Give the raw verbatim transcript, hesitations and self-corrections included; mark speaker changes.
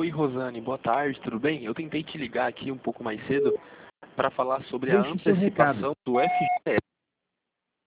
Speaker 1: Oi, Rosane, boa tarde, tudo bem? Eu tentei te ligar aqui um pouco mais cedo para falar sobre a
Speaker 2: Deixe seu recado.
Speaker 1: antecipação do F G S.